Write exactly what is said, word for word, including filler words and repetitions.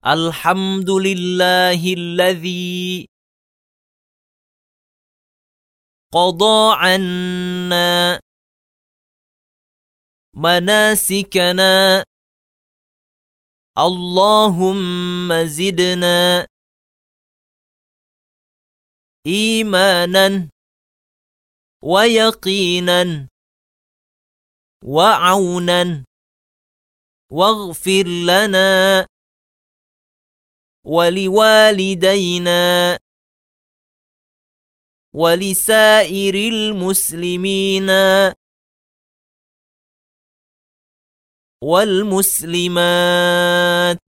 الحمد لله الذي قضى عنا مناسكنا اللهم زدنا إيمانا ويقينا وعونا واغفر لنا ولوالدينا ولسائر المسلمين والمسلمات